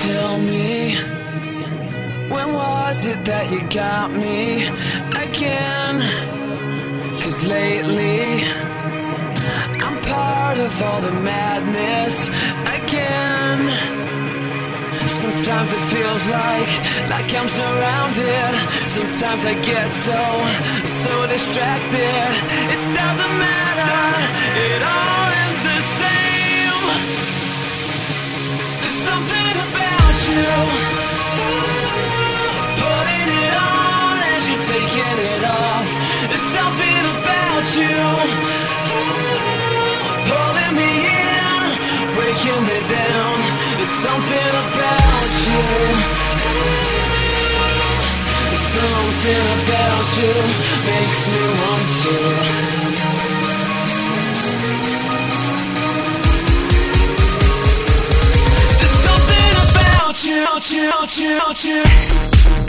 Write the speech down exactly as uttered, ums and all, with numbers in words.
tell me, when was it that you got me again? 'Cause lately I'm part of all the madness again. Sometimes it feels like, like I'm surrounded. Sometimes I get so, so distracted. It doesn't matter, it all ends the same. There's something about you, putting it on as you're taking it off. There's something about you, pulling me in, breaking me down. There's something about you, there's something about you, makes me want to. There's something about you, you, you, you.